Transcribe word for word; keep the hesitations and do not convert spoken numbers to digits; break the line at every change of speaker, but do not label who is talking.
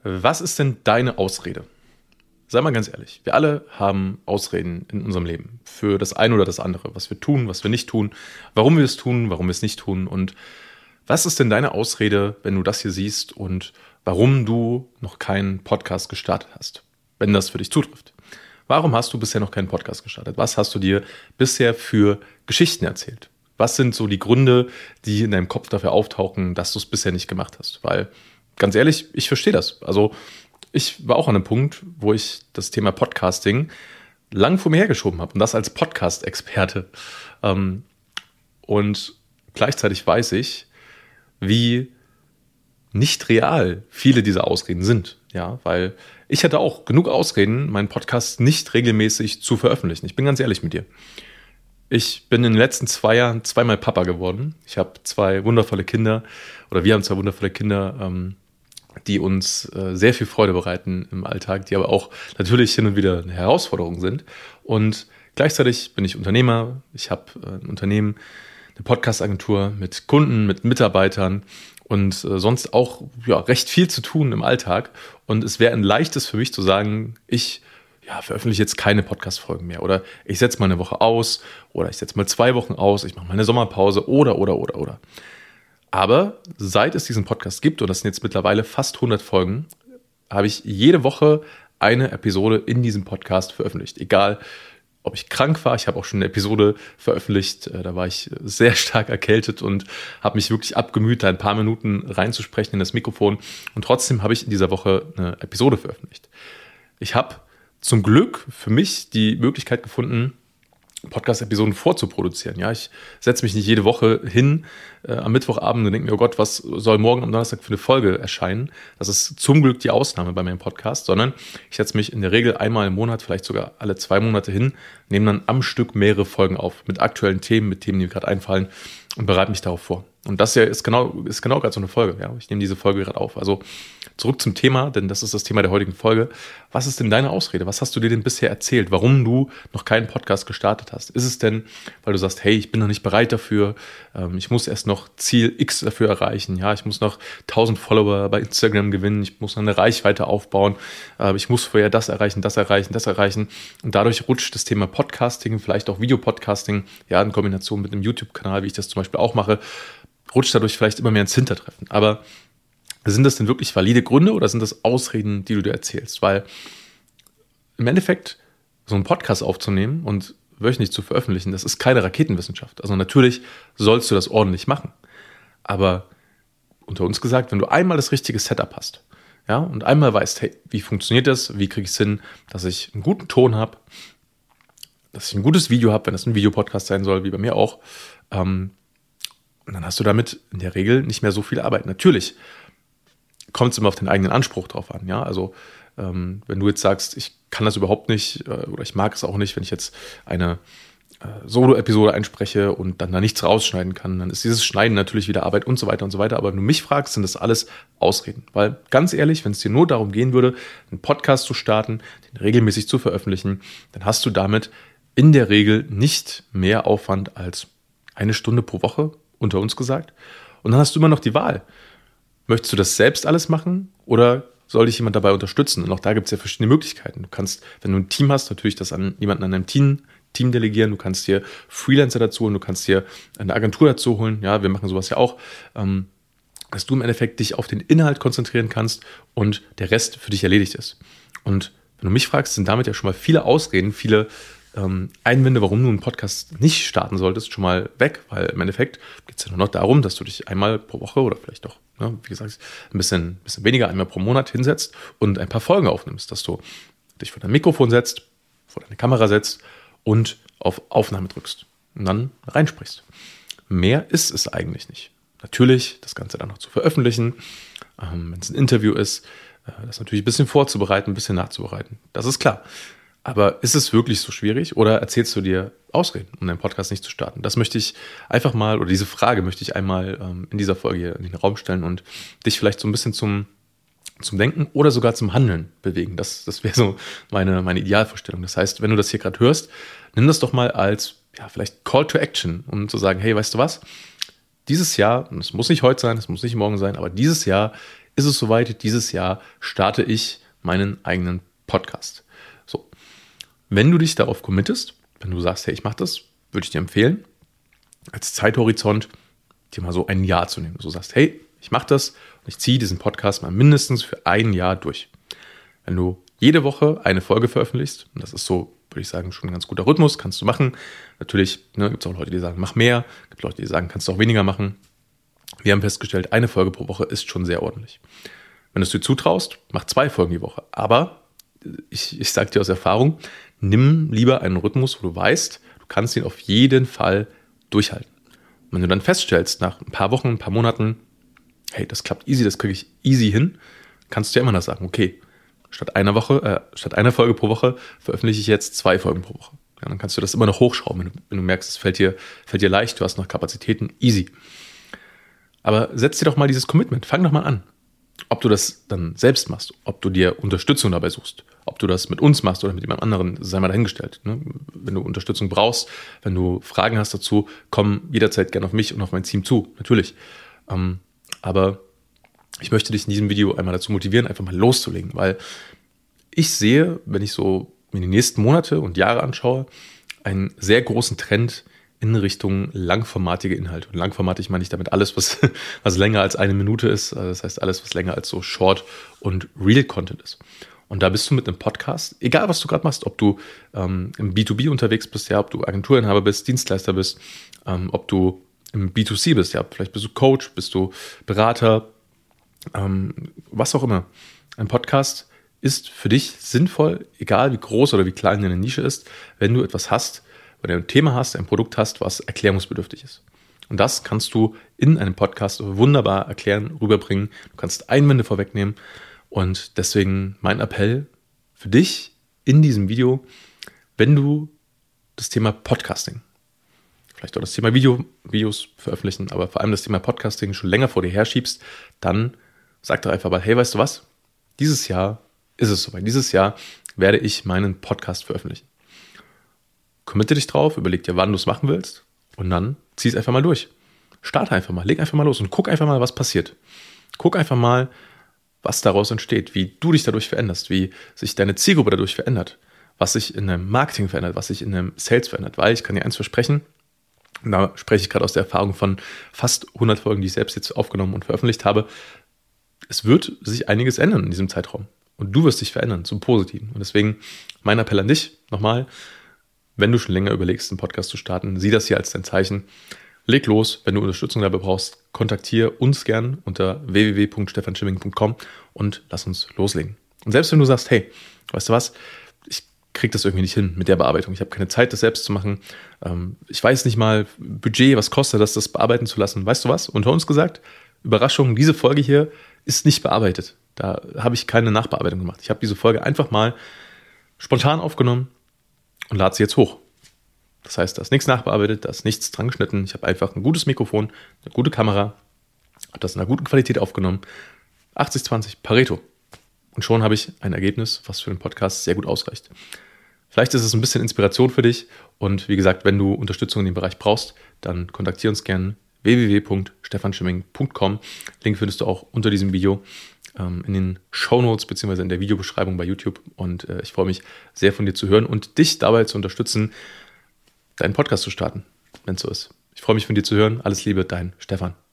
Was ist denn deine Ausrede? Sei mal ganz ehrlich, wir alle haben Ausreden in unserem Leben für das eine oder das andere, was wir tun, was wir nicht tun, warum wir es tun, warum wir es nicht tun. Und was ist denn deine Ausrede, wenn du das hier siehst und warum du noch keinen Podcast gestartet hast, wenn das für dich zutrifft? Warum hast du bisher noch keinen Podcast gestartet? Was hast du dir bisher für Geschichten erzählt? Was sind so die Gründe, die in deinem Kopf dafür auftauchen, dass du es bisher nicht gemacht hast? Weil, ganz ehrlich, ich verstehe das. Also ich war auch an einem Punkt, wo ich das Thema Podcasting lang vor mir hergeschoben habe und das als Podcast-Experte. Und gleichzeitig weiß ich, wie nicht real viele dieser Ausreden sind. Ja, weil ich hatte auch genug Ausreden, meinen Podcast nicht regelmäßig zu veröffentlichen. Ich bin ganz ehrlich mit dir. Ich bin in den letzten zwei Jahren zweimal Papa geworden. Ich habe zwei wundervolle Kinder, oder wir haben zwei wundervolle Kinder, ähm, die uns äh, sehr viel Freude bereiten im Alltag, die aber auch natürlich hin und wieder eine Herausforderung sind. Und gleichzeitig bin ich Unternehmer. Ich habe äh, ein Unternehmen, eine Podcast-Agentur mit Kunden, mit Mitarbeitern und äh, sonst auch ja, recht viel zu tun im Alltag. Und es wäre ein leichtes für mich zu sagen, ich ja, veröffentliche jetzt keine Podcast-Folgen mehr oder ich setze mal eine Woche aus oder ich setze mal zwei Wochen aus, ich mache mal eine Sommerpause oder, oder, oder, oder. Aber seit es diesen Podcast gibt, und das sind jetzt mittlerweile fast hundert Folgen, habe ich jede Woche eine Episode in diesem Podcast veröffentlicht. Egal, ob ich krank war, ich habe auch schon eine Episode veröffentlicht, da war ich sehr stark erkältet und habe mich wirklich abgemüht, da ein paar Minuten reinzusprechen in das Mikrofon. Und trotzdem habe ich in dieser Woche eine Episode veröffentlicht. Ich habe zum Glück für mich die Möglichkeit gefunden, Podcast-Episoden vorzuproduzieren. Ja, ich setze mich nicht jede Woche hin äh, am Mittwochabend und denke mir, oh Gott, was soll morgen am Donnerstag für eine Folge erscheinen? Das ist zum Glück die Ausnahme bei meinem Podcast, sondern ich setze mich in der Regel einmal im Monat, vielleicht sogar alle zwei Monate hin, nehme dann am Stück mehrere Folgen auf mit aktuellen Themen, mit Themen, die mir gerade einfallen und bereite mich darauf vor. Und das hier ist genau, ist genau gerade so eine Folge. Ja, ich nehme diese Folge gerade auf. Also zurück zum Thema, denn das ist das Thema der heutigen Folge. Was ist denn deine Ausrede? Was hast du dir denn bisher erzählt? Warum du noch keinen Podcast gestartet hast? Ist es denn, weil du sagst, hey, ich bin noch nicht bereit dafür, ähm, ich muss erst noch Ziel X dafür erreichen, ja, ich muss noch tausend Follower bei Instagram gewinnen, ich muss noch eine Reichweite aufbauen, äh, ich muss vorher das erreichen, das erreichen, das erreichen und dadurch rutscht das Thema Podcasting, vielleicht auch Videopodcasting, ja, in Kombination mit einem YouTube-Kanal, wie ich das zum Beispiel auch mache, rutscht dadurch vielleicht immer mehr ins Hintertreffen. Aber sind das denn wirklich valide Gründe oder sind das Ausreden, die du dir erzählst? Weil im Endeffekt so einen Podcast aufzunehmen und wöchentlich zu veröffentlichen, das ist keine Raketenwissenschaft. Also natürlich sollst du das ordentlich machen. Aber unter uns gesagt, wenn du einmal das richtige Setup hast, ja, und einmal weißt, hey, wie funktioniert das? Wie kriege ich es hin, dass ich einen guten Ton habe, dass ich ein gutes Video habe, wenn das ein Videopodcast sein soll, wie bei mir auch, ähm, und dann hast du damit in der Regel nicht mehr so viel Arbeit. Natürlich kommt es immer auf den eigenen Anspruch drauf an. Ja? Also ähm, wenn du jetzt sagst, ich kann das überhaupt nicht äh, oder ich mag es auch nicht, wenn ich jetzt eine äh, Solo-Episode einspreche und dann da nichts rausschneiden kann, dann ist dieses Schneiden natürlich wieder Arbeit und so weiter und so weiter. Aber wenn du mich fragst, sind das alles Ausreden. Weil ganz ehrlich, wenn es dir nur darum gehen würde, einen Podcast zu starten, den regelmäßig zu veröffentlichen, dann hast du damit in der Regel nicht mehr Aufwand als eine Stunde pro Woche, unter uns gesagt. Und dann hast du immer noch die Wahl. Möchtest du das selbst alles machen oder soll dich jemand dabei unterstützen? Und auch da gibt es ja verschiedene Möglichkeiten. Du kannst, wenn du ein Team hast, natürlich das an jemanden an deinem Team, Team delegieren. Du kannst dir Freelancer dazu holen, du kannst dir eine Agentur dazu holen. Ja, wir machen sowas ja auch. Ähm, dass du im Endeffekt dich auf den Inhalt konzentrieren kannst und der Rest für dich erledigt ist. Und wenn du mich fragst, sind damit ja schon mal viele Ausreden, viele Einwände, warum du einen Podcast nicht starten solltest, schon mal weg, weil im Endeffekt geht es ja nur noch darum, dass du dich einmal pro Woche oder vielleicht doch, ne, wie gesagt, ein bisschen, bisschen weniger, einmal pro Monat hinsetzt und ein paar Folgen aufnimmst, dass du dich vor dein Mikrofon setzt, vor deine Kamera setzt und auf Aufnahme drückst und dann reinsprichst. Mehr ist es eigentlich nicht. Natürlich, das Ganze dann noch zu veröffentlichen, ähm, wenn es ein Interview ist, äh, das natürlich ein bisschen vorzubereiten, ein bisschen nachzubereiten, das ist klar. Aber ist es wirklich so schwierig oder erzählst du dir Ausreden, um deinen Podcast nicht zu starten? Das möchte ich einfach mal, oder diese Frage möchte ich einmal ähm, in dieser Folge hier in den Raum stellen und dich vielleicht so ein bisschen zum, zum Denken oder sogar zum Handeln bewegen. Das, das wäre so meine, meine Idealvorstellung. Das heißt, wenn du das hier gerade hörst, nimm das doch mal als ja, vielleicht Call to Action, um zu sagen, hey, weißt du was? Dieses Jahr, und es muss nicht heute sein, es muss nicht morgen sein, aber dieses Jahr ist es soweit, dieses Jahr starte ich meinen eigenen Podcast. So, wenn du dich darauf committest, wenn du sagst, hey, ich mache das, würde ich dir empfehlen, als Zeithorizont dir mal so ein Jahr zu nehmen. Du sagst, hey, ich mache das und ich ziehe diesen Podcast mal mindestens für ein Jahr durch. Wenn du jede Woche eine Folge veröffentlichst, und das ist so, würde ich sagen, schon ein ganz guter Rhythmus, kannst du machen. Natürlich ne, gibt es auch Leute, die sagen, mach mehr. Es gibt Leute, die sagen, kannst du auch weniger machen. Wir haben festgestellt, eine Folge pro Woche ist schon sehr ordentlich. Wenn du es dir zutraust, mach zwei Folgen die Woche. Aber ich, ich sage dir aus Erfahrung, nimm lieber einen Rhythmus, wo du weißt, du kannst ihn auf jeden Fall durchhalten. Und wenn du dann feststellst, nach ein paar Wochen, ein paar Monaten, hey, das klappt easy, das kriege ich easy hin, kannst du ja immer noch sagen, okay, statt einer Woche, äh, statt einer Folge pro Woche veröffentliche ich jetzt zwei Folgen pro Woche. Ja, dann kannst du das immer noch hochschrauben, wenn du, wenn du merkst, es fällt dir, fällt dir leicht, du hast noch Kapazitäten, easy. Aber setz dir doch mal dieses Commitment, fang doch mal an. Ob du das dann selbst machst, ob du dir Unterstützung dabei suchst, ob du das mit uns machst oder mit jemand anderen, sei mal dahingestellt. Ne? Wenn du Unterstützung brauchst, wenn du Fragen hast dazu, komm jederzeit gerne auf mich und auf mein Team zu, natürlich. Ähm, aber ich möchte dich in diesem Video einmal dazu motivieren, einfach mal loszulegen, weil ich sehe, wenn ich so mir die nächsten Monate und Jahre anschaue, einen sehr großen Trend in Richtung langformatige Inhalte. Und langformatig meine ich damit alles, was, was länger als eine Minute ist. Das heißt alles, was länger als so Short- und Real-Content ist. Und da bist du mit einem Podcast, egal was du gerade machst, ob du ähm, im B zwei B unterwegs bist, ja, ob du Agenturinhaber bist, Dienstleister bist, ähm, ob du im B zwei C bist, ja, vielleicht bist du Coach, bist du Berater, ähm, was auch immer. Ein Podcast ist für dich sinnvoll, egal wie groß oder wie klein deine Nische ist, wenn du etwas hast, wenn du ein Thema hast, ein Produkt hast, was erklärungsbedürftig ist. Und das kannst du in einem Podcast wunderbar erklären, rüberbringen. Du kannst Einwände vorwegnehmen. Und deswegen mein Appell für dich in diesem Video, wenn du das Thema Podcasting, vielleicht auch das Thema Video, Videos veröffentlichen, aber vor allem das Thema Podcasting schon länger vor dir herschiebst, dann sag doch einfach mal, hey, weißt du was? Dieses Jahr ist es soweit. Dieses Jahr werde ich meinen Podcast veröffentlichen. Committe dich drauf, überleg dir, wann du es machen willst und dann zieh es einfach mal durch. Starte einfach mal, leg einfach mal los und guck einfach mal, was passiert. Guck einfach mal, was daraus entsteht, wie du dich dadurch veränderst, wie sich deine Zielgruppe dadurch verändert, was sich in deinem Marketing verändert, was sich in deinem Sales verändert. Weil ich kann dir eins versprechen, und da spreche ich gerade aus der Erfahrung von fast hundert Folgen, die ich selbst jetzt aufgenommen und veröffentlicht habe, es wird sich einiges ändern in diesem Zeitraum. Und du wirst dich verändern zum Positiven. Und deswegen mein Appell an dich nochmal, wenn du schon länger überlegst, einen Podcast zu starten, sieh das hier als dein Zeichen. Leg los, wenn du Unterstützung dabei brauchst, kontaktiere uns gern unter w w w punkt stefan schimming punkt com und lass uns loslegen. Und selbst wenn du sagst, hey, weißt du was, ich kriege das irgendwie nicht hin mit der Bearbeitung, ich habe keine Zeit, das selbst zu machen, ähm, ich weiß nicht mal, Budget, was kostet das, das bearbeiten zu lassen, weißt du was, unter uns gesagt, Überraschung, diese Folge hier ist nicht bearbeitet. Da habe ich keine Nachbearbeitung gemacht. Ich habe diese Folge einfach mal spontan aufgenommen und lade sie jetzt hoch. Das heißt, da ist nichts nachbearbeitet, da ist nichts dran geschnitten. Ich habe einfach ein gutes Mikrofon, eine gute Kamera, habe das in einer guten Qualität aufgenommen. achtzig zwanzig Pareto. Und schon habe ich ein Ergebnis, was für den Podcast sehr gut ausreicht. Vielleicht ist es ein bisschen Inspiration für dich. Und wie gesagt, wenn du Unterstützung in dem Bereich brauchst, dann kontaktiere uns gerne w w w punkt stefan schimming punkt com. Link findest du auch unter diesem Video ähm, in den Shownotes bzw. in der Videobeschreibung bei YouTube. Und äh, ich freue mich sehr von dir zu hören und dich dabei zu unterstützen, deinen Podcast zu starten, wenn es so ist. Ich freue mich von dir zu hören. Alles Liebe, dein Stefan.